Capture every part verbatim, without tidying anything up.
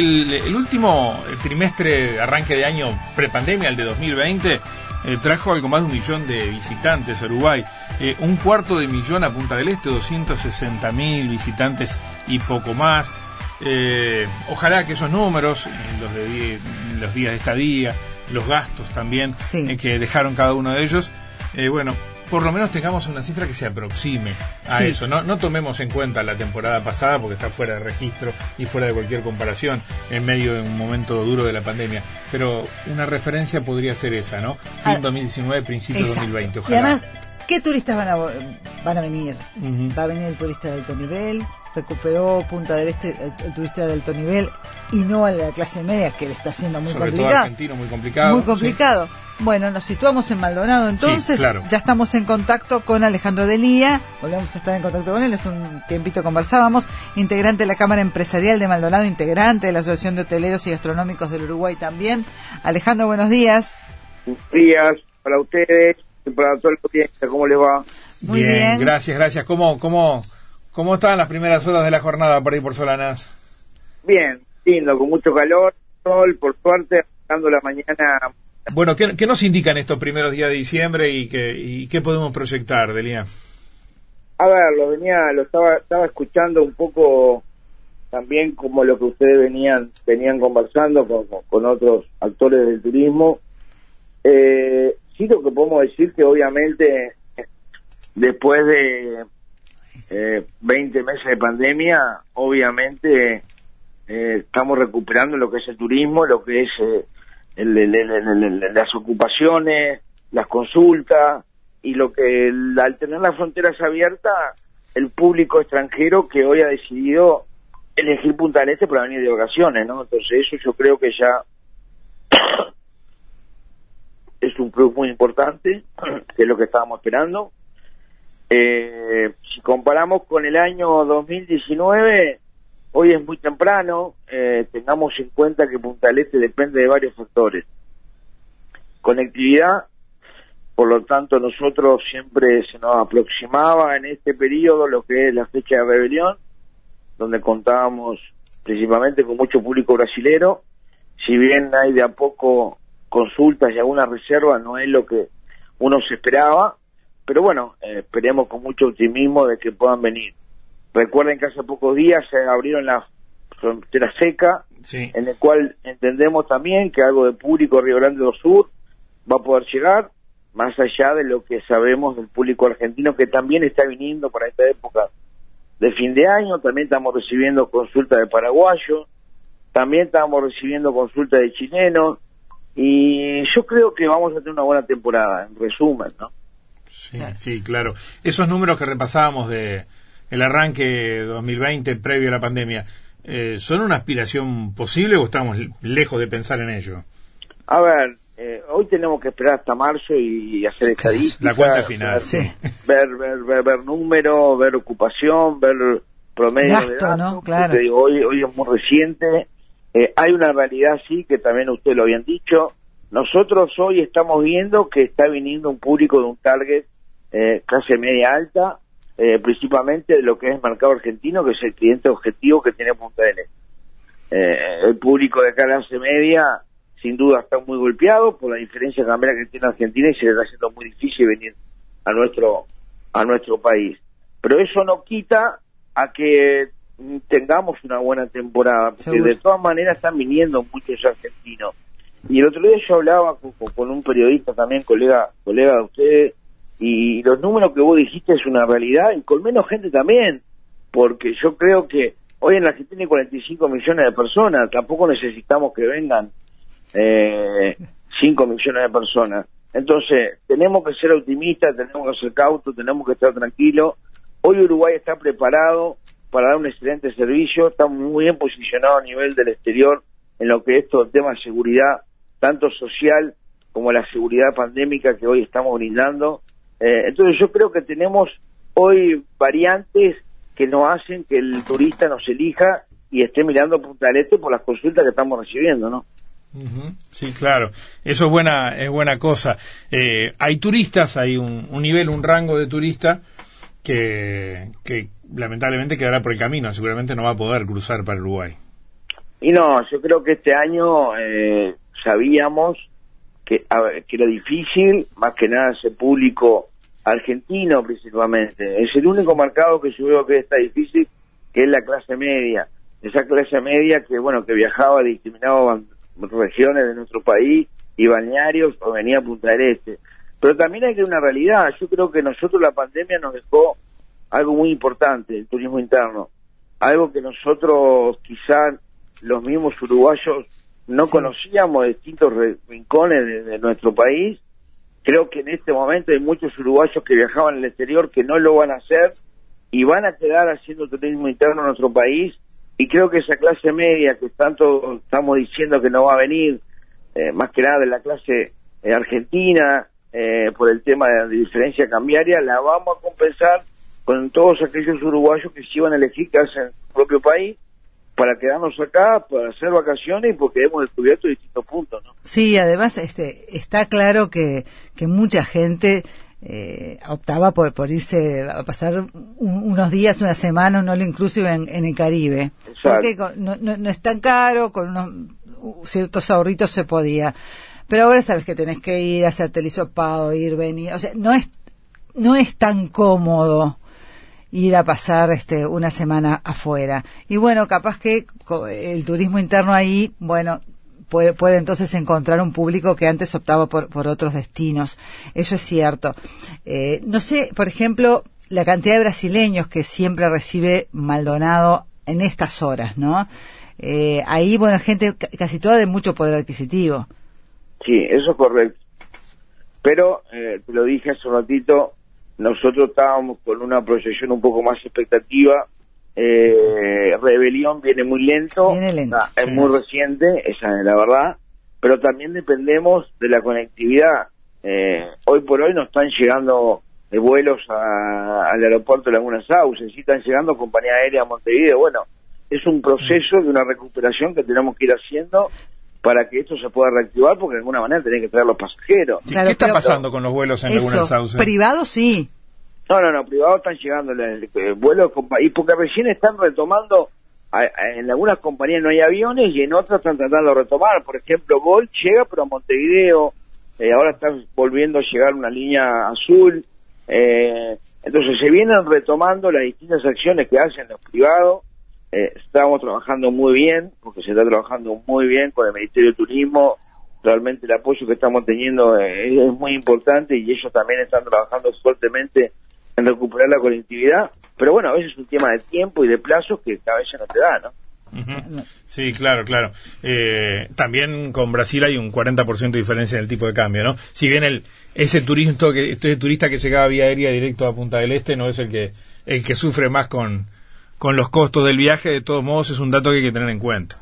el, el último trimestre, arranque de año prepandemia, el de dos mil veinte, eh, trajo algo más de un millón de visitantes a Uruguay. Eh, un cuarto de millón a Punta del Este, doscientos sesenta mil visitantes y poco más. Eh, ojalá que esos números, los de die, los días de estadía, los gastos también, sí. eh, que dejaron cada uno de ellos, eh, bueno, por lo menos tengamos una cifra que se aproxime a sí. eso. No, no tomemos en cuenta la temporada pasada porque está fuera de registro y fuera de cualquier comparación en medio de un momento duro de la pandemia. Pero una referencia podría ser esa, ¿no? Fin ah, dos mil diecinueve, principio exacto. dos mil veinte. Ojalá. Y además, ¿qué turistas van a, van a venir? Uh-huh. Va a venir el turista de alto nivel. Recuperó Punta del Este el, el turista de alto nivel y no a la clase media, que le está haciendo muy Sobre complicado. Sobre todo argentino, muy complicado. Muy complicado. Sí. Bueno, nos situamos en Maldonado, entonces sí, claro. Ya estamos en contacto con Alejandro Delía, volvemos a estar en contacto con él, hace un tiempito conversábamos, integrante de la Cámara Empresarial de Maldonado, integrante de la Asociación de Hoteleros y Gastronómicos del Uruguay también. Alejandro, buenos días. Buenos días para ustedes y para toda la audiencia, ¿cómo les va? Muy bien, bien. Gracias, gracias. ¿Cómo, cómo, cómo están las primeras horas de la jornada por ahí por Solanas? Bien, lindo, con mucho calor, sol, por suerte, dando la mañana. Bueno, ¿qué, ¿qué nos indican estos primeros días de diciembre y qué, y qué podemos proyectar, Delía? A ver, lo venía, lo estaba, estaba escuchando un poco también como lo que ustedes venían, venían conversando con, con otros actores del turismo. Eh, sí, lo que podemos decir que obviamente después de eh, veinte meses de pandemia, obviamente eh, estamos recuperando lo que es el turismo, lo que es eh, El, el, el, el, el, las ocupaciones, las consultas y lo que el, al tener las fronteras abiertas, el público extranjero que hoy ha decidido elegir Punta del Este para venir de vacaciones, ¿no? Entonces eso yo creo que ya es un plus muy importante, que es lo que estábamos esperando. Eh, si comparamos con el año dos mil diecinueve, hoy es muy temprano, eh, tengamos en cuenta que Punta del Este depende de varios factores. Conectividad, por lo tanto nosotros siempre se nos aproximaba en este periodo lo que es la fecha de rebelión, donde contábamos principalmente con mucho público brasilero. Si bien hay de a poco consultas y algunas reservas, no es lo que uno se esperaba, pero bueno, eh, esperemos con mucho optimismo de que puedan venir. Recuerden que hace pocos días se abrieron la frontera seca, sí. En el cual entendemos también que algo de público Río Grande do Sur va a poder llegar, más allá de lo que sabemos del público argentino que también está viniendo para esta época de fin de año. También estamos recibiendo consultas de paraguayos, también estamos recibiendo consultas de chilenos, y yo creo que vamos a tener una buena temporada, en resumen, ¿no? Sí, sí, claro. Esos números que repasábamos de el arranque dos mil veinte previo a la pandemia, eh, ¿son una aspiración posible o estamos lejos de pensar en ello? A ver, eh, hoy tenemos que esperar hasta marzo y hacer estadísticas. La cuenta final. Ver, sí. ver, ver, ver, ver números, ver ocupación, ver promedio Gasto, de datos. ¿no? Claro. Digo, hoy, hoy es muy reciente. Eh, hay una realidad, sí, que también ustedes lo habían dicho. Nosotros hoy estamos viendo que está viniendo un público de un target eh, clase media alta, Eh, principalmente de lo que es el mercado argentino, que es el cliente objetivo que tiene Punta del Este. Eh, el público de clase media, sin duda, está muy golpeado por la diferencia cambiaria que tiene Argentina y se le está haciendo muy difícil venir a nuestro a nuestro país. Pero eso no quita a que tengamos una buena temporada, porque ¿seguro? De todas maneras están viniendo muchos argentinos. Y el otro día yo hablaba con, con un periodista también, colega colega de ustedes, y los números que vos dijiste es una realidad, y con menos gente también, porque yo creo que hoy en la Argentina hay cuarenta y cinco millones de personas, tampoco necesitamos que vengan eh, cinco millones de personas. Entonces, tenemos que ser optimistas, tenemos que ser cautos, tenemos que estar tranquilos. Hoy Uruguay está preparado para dar un excelente servicio, está muy bien posicionado a nivel del exterior en lo que es todo el tema de seguridad, tanto social como la seguridad pandémica que hoy estamos brindando. Eh, entonces yo creo que tenemos hoy variantes que nos hacen que el turista nos elija y esté mirando Punta del Este por las consultas que estamos recibiendo, ¿no? Uh-huh. Sí, claro. Eso es buena, es buena cosa. Eh, hay turistas, hay un, un nivel, un rango de turista que, que lamentablemente quedará por el camino. Seguramente no va a poder cruzar para Uruguay. Y no, yo creo que este año eh, sabíamos que, a ver, que era difícil, más que nada ese público argentino principalmente. Es el único mercado que yo veo que está difícil, que es la clase media. Esa clase media que, bueno, que viajaba a discriminadas regiones de nuestro país y balnearios o venía a Punta del Este. Pero también hay que una realidad. Yo creo que nosotros la pandemia nos dejó algo muy importante, el turismo interno. Algo que nosotros quizás los mismos uruguayos no sí. conocíamos de distintos rincones de, de nuestro país. Creo que en este momento hay muchos uruguayos que viajaban al exterior que no lo van a hacer y van a quedar haciendo turismo interno en nuestro país. Y creo que esa clase media que tanto estamos diciendo que no va a venir, eh, más que nada de la clase eh, argentina, eh, por el tema de la diferencia cambiaria, la vamos a compensar con todos aquellos uruguayos que se iban a elegir quedarse en su propio país para quedarnos acá, para hacer vacaciones y porque hemos descubierto distintos puntos, ¿no? Sí, además este está claro que, que mucha gente eh, optaba por, por irse a pasar un, unos días, una semana, un all inclusive en, en el Caribe. Exacto. Porque con, no, no, no es tan caro, con unos ciertos ahorritos se podía. Pero ahora sabes que tenés que ir a hacerte el hisopado, ir, venir, o sea, no es no es tan cómodo ir a pasar este una semana afuera. Y bueno, capaz que el turismo interno ahí, bueno, puede, puede entonces encontrar un público que antes optaba por, por otros destinos. Eso es cierto. Eh, no sé, por ejemplo, la cantidad de brasileños que siempre recibe Maldonado en estas horas, ¿no? Eh, ahí, bueno, gente casi toda de mucho poder adquisitivo. Sí, eso es correcto. Pero, eh, te lo dije hace un ratito, nosotros estábamos con una proyección un poco más expectativa. Eh, Rebelión viene muy lento, viene lento o sea, es muy reciente, esa es la verdad, pero también dependemos de la conectividad. Eh, hoy por hoy no están llegando eh, vuelos a, al aeropuerto de Laguna Sauce, sí están llegando compañía aérea a Montevideo. Bueno, es un proceso de una recuperación que tenemos que ir haciendo para que esto se pueda reactivar, porque de alguna manera tienen que traer los pasajeros. Claro, ¿qué está pero, pasando con los vuelos en Laguna Sauce? ¿Privados sí? No, no, no, privados están llegando el, el vuelos, y porque recién están retomando, a, a, en algunas compañías no hay aviones y en otras están tratando de retomar. Por ejemplo, Gol llega, pero a Montevideo, eh, ahora están volviendo a llegar una línea azul. Eh, entonces se vienen retomando las distintas acciones que hacen los privados. Eh, estamos trabajando muy bien, porque se está trabajando muy bien con el Ministerio de Turismo. Realmente el apoyo que estamos teniendo es, es muy importante y ellos también están trabajando fuertemente en recuperar la conectividad. Pero bueno, a veces es un tema de tiempo y de plazos que cada vez ya no te da, ¿no? Uh-huh. Sí, claro, claro. Eh, también con Brasil hay un cuarenta por ciento de diferencia en el tipo de cambio, ¿no? Si bien el ese turista que este turista que llegaba vía aérea directo a Punta del Este no es el que el que sufre más con con los costos del viaje, de todos modos es un dato que hay que tener en cuenta.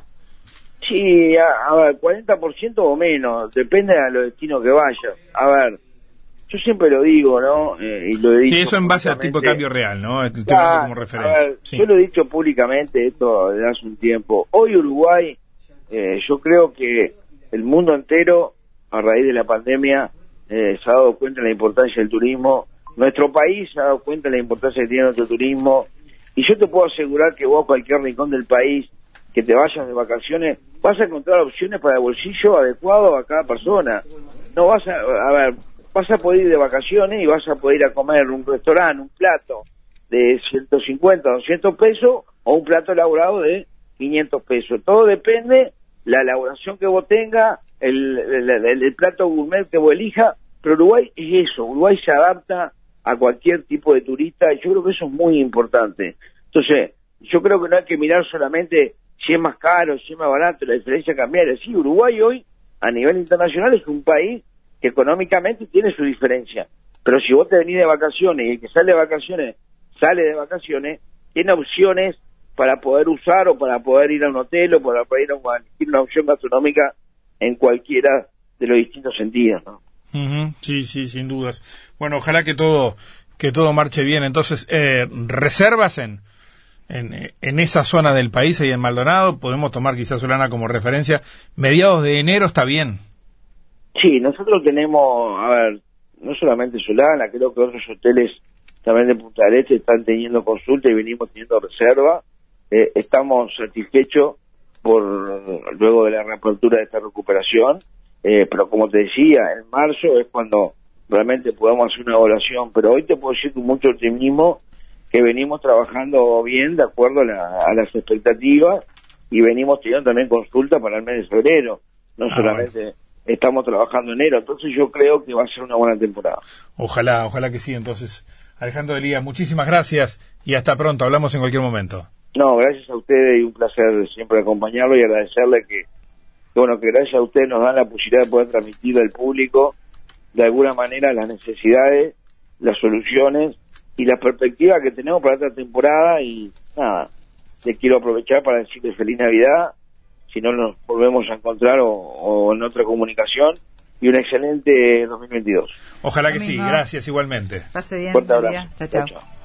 Sí, a, a ver, cuarenta por ciento o menos, depende de los destinos que vayas. A ver, yo siempre lo digo, ¿no? Eh, y lo he dicho sí, eso en base al tipo de cambio real, ¿no? Estoy claro, como referencia. A ver, sí. Yo lo he dicho públicamente esto desde hace un tiempo. Hoy Uruguay, eh, yo creo que el mundo entero, a raíz de la pandemia, eh, se ha dado cuenta de la importancia del turismo. Nuestro país se ha dado cuenta de la importancia que tiene nuestro turismo. Y yo te puedo asegurar que vos a cualquier rincón del país que te vayas de vacaciones, vas a encontrar opciones para el bolsillo adecuado a cada persona. No vas a, a ver, vas a poder ir de vacaciones y vas a poder ir a comer en un restaurante, un plato de ciento cincuenta, doscientos pesos o un plato elaborado de quinientos pesos. Todo depende la elaboración que vos tengas, el, el, el, el plato gourmet que vos elijas, pero Uruguay es eso, Uruguay se adapta a cualquier tipo de turista y yo creo que eso es muy importante. Entonces, yo creo que no hay que mirar solamente si es más caro, si es más barato, la diferencia cambiaria. Sí, Uruguay hoy, a nivel internacional, es un país que económicamente tiene su diferencia. Pero si vos te venís de vacaciones y el que sale de vacaciones, sale de vacaciones, tiene opciones para poder usar o para poder ir a un hotel o para poder ir a una, una opción gastronómica en cualquiera de los distintos sentidos, ¿no? Uh-huh. Sí, sí, sin dudas. Bueno, ojalá que todo que todo marche bien. Entonces, eh, reservas en, en en esa zona del país, ahí en Maldonado, podemos tomar quizás Solana como referencia. Mediados de enero está bien. Sí, nosotros tenemos, a ver, no solamente Solana, creo que otros hoteles también de Punta del Este están teniendo consulta y venimos teniendo reserva. Eh, estamos satisfechos por luego de la reapertura de esta recuperación, eh, pero como te decía, en marzo es cuando realmente podamos hacer una evaluación, pero hoy te puedo decir con mucho optimismo que venimos trabajando bien de acuerdo a, la, a las expectativas y venimos teniendo también consulta para el mes de febrero, no ah, solamente bueno. Estamos trabajando en enero, entonces yo creo que va a ser una buena temporada. Ojalá, ojalá que sí, entonces. Alejandro Delía, muchísimas gracias y hasta pronto, hablamos en cualquier momento. No, gracias a ustedes y un placer siempre acompañarlo y agradecerle que, que bueno, que gracias a ustedes nos dan la posibilidad de poder transmitir al público de alguna manera las necesidades, las soluciones y la perspectiva que tenemos para esta temporada. Y nada, te quiero aprovechar para decirles feliz Navidad, si no nos volvemos a encontrar o, o en otra comunicación, y un excelente dos mil veintidós. Ojalá que sí, gracias igualmente. Pase bien, fuerte abrazo. Chao, chao.